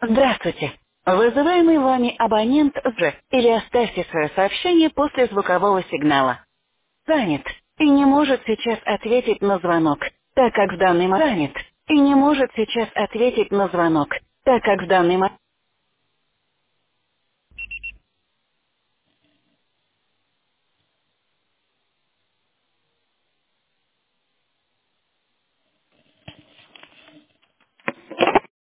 Здравствуйте. Вызываемый вами абонент З. Или оставьте свое сообщение после звукового сигнала. Занят и не может сейчас ответить на звонок, так как в данный момент и не может сейчас ответить на звонок, так как в данный момент